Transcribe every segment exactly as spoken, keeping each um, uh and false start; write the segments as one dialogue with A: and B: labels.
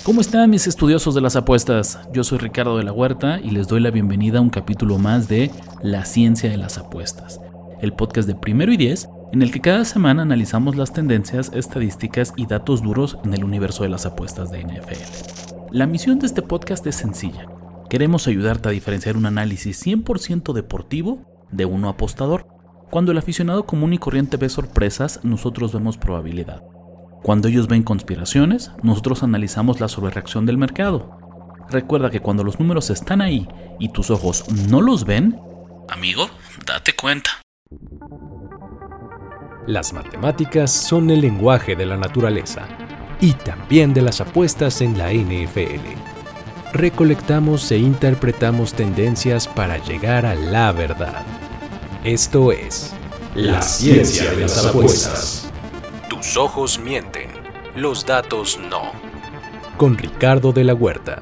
A: ¿Cómo están mis estudiosos de las apuestas? Yo soy Ricardo de la Huerta y les doy la bienvenida a un capítulo más de La Ciencia de las Apuestas, el podcast de Primero y Diez, en el que cada semana analizamos las tendencias, estadísticas y datos duros en el universo de las apuestas de N F L. La misión de este podcast es sencilla. Queremos ayudarte a diferenciar un análisis cien por ciento deportivo de uno apostador. Cuando el aficionado común y corriente ve sorpresas, nosotros vemos probabilidad. Cuando ellos ven conspiraciones, nosotros analizamos la sobrereacción del mercado. Recuerda que cuando los números están ahí y tus ojos no los ven, amigo, date cuenta.
B: Las matemáticas son el lenguaje de la naturaleza y también de las apuestas en la N F L. Recolectamos e interpretamos tendencias para llegar a la verdad. Esto es La Ciencia de las Apuestas. Tus ojos mienten, los datos no. Con Ricardo de la Huerta.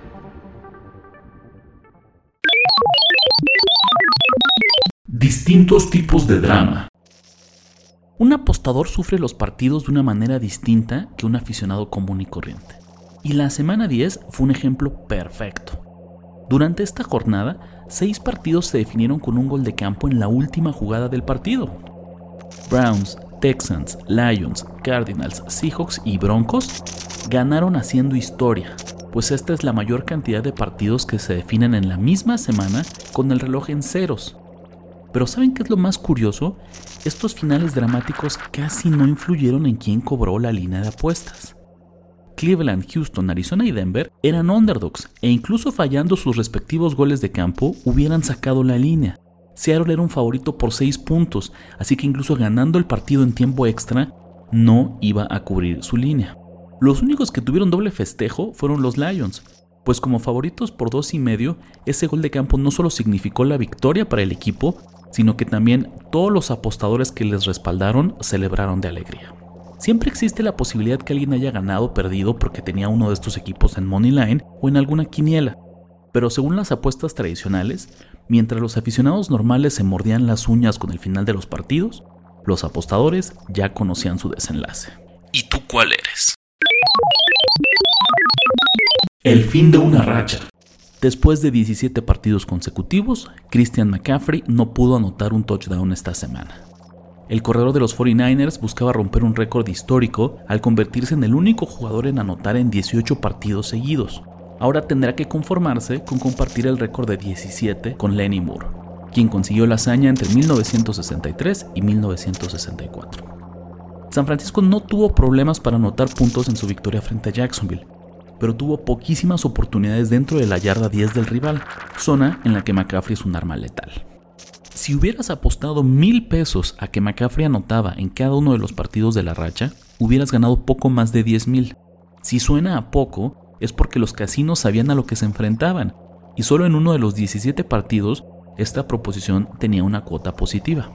A: Distintos tipos de drama. Un apostador sufre los partidos de una manera distinta que un aficionado común y corriente. Y la semana diez fue un ejemplo perfecto. Durante esta jornada, seis partidos se definieron con un gol de campo en la última jugada del partido. Browns, Texans, Lions, Cardinals, Seahawks y Broncos ganaron haciendo historia, pues esta es la mayor cantidad de partidos que se definen en la misma semana con el reloj en ceros. Pero ¿saben qué es lo más curioso? Estos finales dramáticos casi no influyeron en quién cobró la línea de apuestas. Cleveland, Houston, Arizona y Denver eran underdogs e incluso fallando sus respectivos goles de campo hubieran sacado la línea. Seattle era un favorito por seis puntos, así que incluso ganando el partido en tiempo extra, no iba a cubrir su línea. Los únicos que tuvieron doble festejo fueron los Lions, pues como favoritos por dos y medio, ese gol de campo no solo significó la victoria para el equipo, sino que también todos los apostadores que les respaldaron celebraron de alegría. Siempre existe la posibilidad que alguien haya ganado o perdido porque tenía uno de estos equipos en Moneyline o en alguna quiniela, pero según las apuestas tradicionales, mientras los aficionados normales se mordían las uñas con el final de los partidos, los apostadores ya conocían su desenlace. ¿Y tú cuál eres? El fin de una racha. Después de diecisiete partidos consecutivos, Christian McCaffrey no pudo anotar un touchdown esta semana. El corredor de los cuarenta y nueve ers buscaba romper un récord histórico al convertirse en el único jugador en anotar en dieciocho partidos seguidos. Ahora tendrá que conformarse con compartir el récord de diecisiete con Lenny Moore, quien consiguió la hazaña entre mil novecientos sesenta y tres y mil novecientos sesenta y cuatro. San Francisco no tuvo problemas para anotar puntos en su victoria frente a Jacksonville, pero tuvo poquísimas oportunidades dentro de la yarda diez del rival, zona en la que McCaffrey es un arma letal. Si hubieras apostado mil pesos a que McCaffrey anotaba en cada uno de los partidos de la racha, hubieras ganado poco más de diez mil. Si suena a poco, es porque los casinos sabían a lo que se enfrentaban, y solo en uno de los diecisiete partidos, esta proposición tenía una cuota positiva.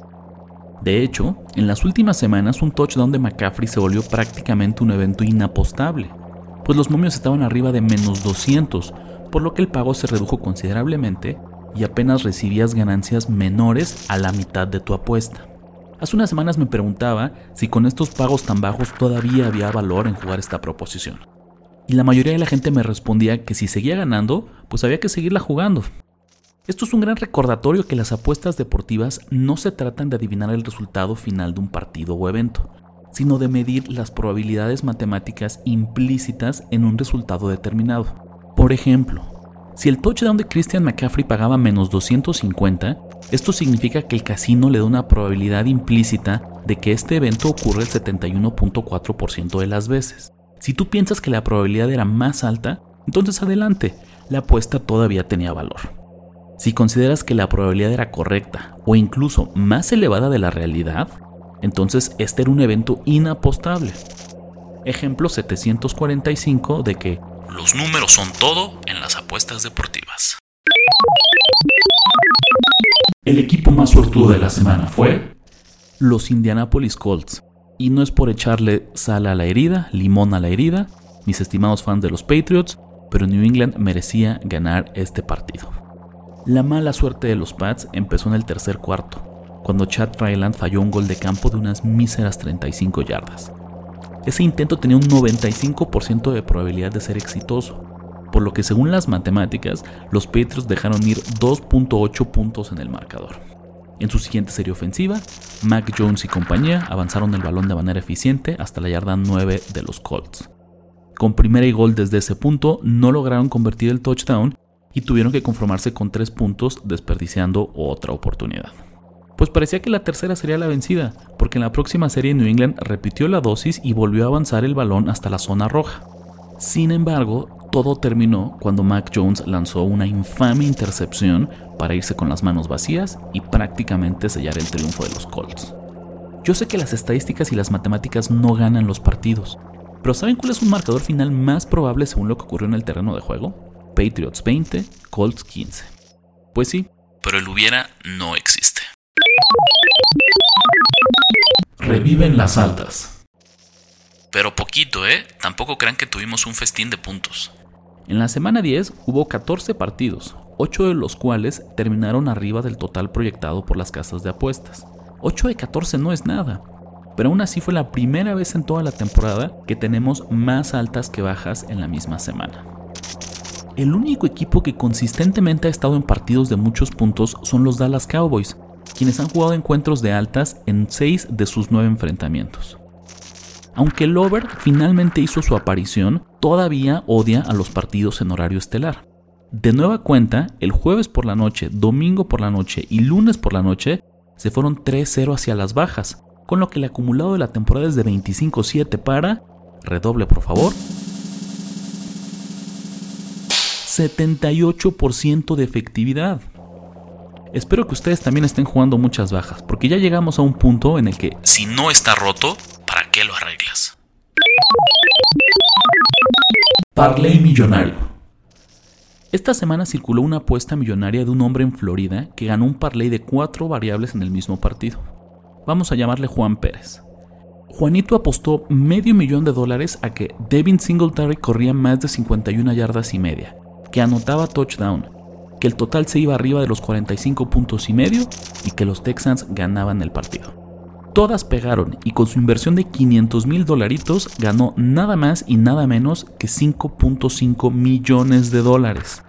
A: De hecho, en las últimas semanas un touchdown de McCaffrey se volvió prácticamente un evento inapostable, pues los momios estaban arriba de menos doscientos, por lo que el pago se redujo considerablemente y apenas recibías ganancias menores a la mitad de tu apuesta. Hace unas semanas me preguntaba si con estos pagos tan bajos todavía había valor en jugar esta proposición. Y la mayoría de la gente me respondía que si seguía ganando, pues había que seguirla jugando. Esto es un gran recordatorio que las apuestas deportivas no se tratan de adivinar el resultado final de un partido o evento, sino de medir las probabilidades matemáticas implícitas en un resultado determinado. Por ejemplo, si el touchdown de Christian McCaffrey pagaba menos doscientos cincuenta, esto significa que el casino le da una probabilidad implícita de que este evento ocurre el setenta y uno punto cuatro por ciento de las veces. Si tú piensas que la probabilidad era más alta, entonces adelante, la apuesta todavía tenía valor. Si consideras que la probabilidad era correcta o incluso más elevada de la realidad, entonces este era un evento inapostable. Ejemplo setecientos cuarenta y cinco de que los números son todo en las apuestas deportivas. El equipo más suertudo de la semana fue los Indianapolis Colts. Y no es por echarle sal a la herida, limón a la herida, mis estimados fans de los Patriots, pero New England merecía ganar este partido. La mala suerte de los Pats empezó en el tercer cuarto, cuando Chad Ryland falló un gol de campo de unas míseras treinta y cinco yardas. Ese intento tenía un noventa y cinco por ciento de probabilidad de ser exitoso, por lo que según las matemáticas, los Patriots dejaron ir dos punto ocho puntos en el marcador. En su siguiente serie ofensiva, Mac Jones y compañía avanzaron el balón de manera eficiente hasta la yarda nueve de los Colts. Con primera y gol desde ese punto, no lograron convertir el touchdown y tuvieron que conformarse con tres puntos, desperdiciando otra oportunidad. Pues parecía que la tercera sería la vencida, porque en la próxima serie New England repitió la dosis y volvió a avanzar el balón hasta la zona roja. Sin embargo, todo terminó cuando Mac Jones lanzó una infame intercepción para irse con las manos vacías y prácticamente sellar el triunfo de los Colts. Yo sé que las estadísticas y las matemáticas no ganan los partidos, pero ¿saben cuál es un marcador final más probable según lo que ocurrió en el terreno de juego? Patriots veinte, Colts quince. Pues sí, pero el hubiera no existe. Reviven las altas. Pero poquito, ¿eh? Tampoco crean que tuvimos un festín de puntos. En la semana diez hubo catorce partidos, ocho de los cuales terminaron arriba del total proyectado por las casas de apuestas. ocho de catorce no es nada, pero aún así fue la primera vez en toda la temporada que tenemos más altas que bajas en la misma semana. El único equipo que consistentemente ha estado en partidos de muchos puntos son los Dallas Cowboys, quienes han jugado encuentros de altas en seis de sus nueve enfrentamientos. Aunque el over finalmente hizo su aparición, todavía odia a los partidos en horario estelar. De nueva cuenta, el jueves por la noche, domingo por la noche y lunes por la noche se fueron tres cero hacia las bajas, con lo que el acumulado de la temporada es de veinticinco siete para, redoble por favor, setenta y ocho por ciento de efectividad. Espero que ustedes también estén jugando muchas bajas, porque ya llegamos a un punto en el que si no está roto, ¿para qué lo arreglas? Parlay millonario. Esta semana circuló una apuesta millonaria de un hombre en Florida que ganó un parlay de cuatro variables en el mismo partido. Vamos a llamarle Juan Pérez. Juanito apostó medio millón de dólares a que Devin Singletary corría más de cincuenta y una yardas y media, que anotaba touchdown, que el total se iba arriba de los cuarenta y cinco puntos y medio y que los Texans ganaban el partido. Todas pegaron y con su inversión de quinientos mil dolaritos ganó nada más y nada menos que cinco punto cinco millones de dólares.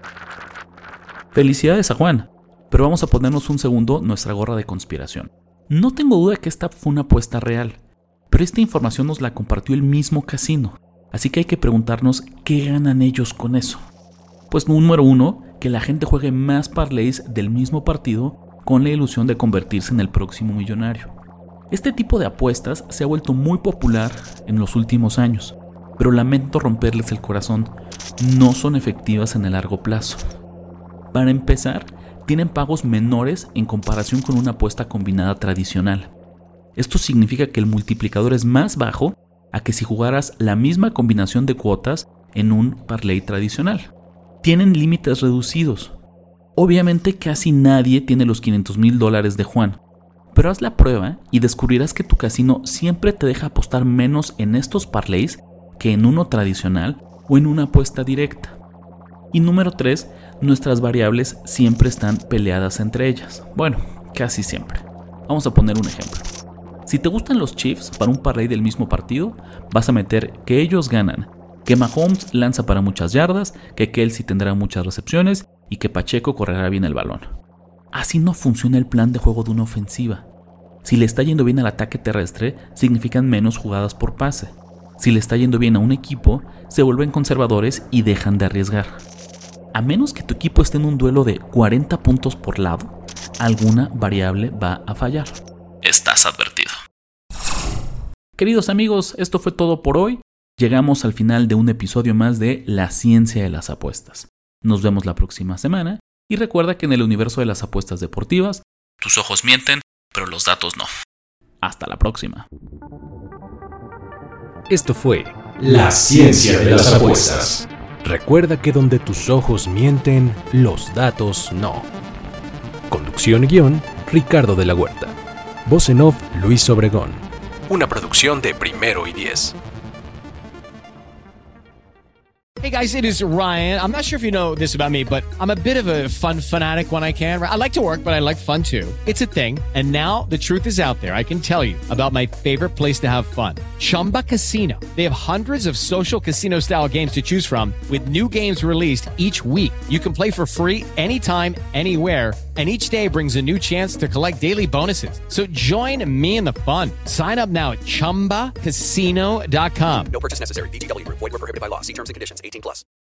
A: Felicidades a Juan, pero vamos a ponernos un segundo nuestra gorra de conspiración. No tengo duda que esta fue una apuesta real, pero esta información nos la compartió el mismo casino, así que hay que preguntarnos qué ganan ellos con eso. Pues número uno, que la gente juegue más parlays del mismo partido con la ilusión de convertirse en el próximo millonario. Este tipo de apuestas se ha vuelto muy popular en los últimos años, pero lamento romperles el corazón, no son efectivas en el largo plazo. Para empezar, tienen pagos menores en comparación con una apuesta combinada tradicional. Esto significa que el multiplicador es más bajo a que si jugaras la misma combinación de cuotas en un parlay tradicional. Tienen límites reducidos. Obviamente casi nadie tiene los quinientos mil dólares de Juan, pero haz la prueba y descubrirás que tu casino siempre te deja apostar menos en estos parlays que en uno tradicional o en una apuesta directa. Y número tres, nuestras variables siempre están peleadas entre ellas. Bueno, casi siempre. Vamos a poner un ejemplo. Si te gustan los Chiefs para un parlay del mismo partido, vas a meter que ellos ganan, que Mahomes lanza para muchas yardas, que Kelsey tendrá muchas recepciones y que Pacheco correrá bien el balón. Así no funciona el plan de juego de una ofensiva. Si le está yendo bien al ataque terrestre, significan menos jugadas por pase. Si le está yendo bien a un equipo, se vuelven conservadores y dejan de arriesgar. A menos que tu equipo esté en un duelo de cuarenta puntos por lado, alguna variable va a fallar. Estás advertido. Queridos amigos, esto fue todo por hoy. Llegamos al final de un episodio más de La Ciencia de las Apuestas. Nos vemos la próxima semana y recuerda que en el universo de las apuestas deportivas, tus ojos mienten, pero los datos no. Hasta la próxima.
B: Esto fue La Ciencia de las Apuestas. Recuerda que donde tus ojos mienten, los datos no. Conducción y guión, Ricardo de la Huerta. Voz en off, Luis Obregón. Una producción de Primero y Diez.
C: Hey guys, it is Ryan. I'm not sure if you know this about me, but I'm a bit of a fun fanatic when I can. I like to work, but I like fun too. It's a thing. And now the truth is out there. I can tell you about my favorite place to have fun. Chumba Casino. They have hundreds of social casino style games to choose from with new games released each week. You can play for free anytime, anywhere. And each day brings a new chance to collect daily bonuses. So join me in the fun. Sign up now at chumba casino dot com.
D: No purchase necessary. V G W Group. Void where prohibited by law. See terms and conditions. eighteen plus.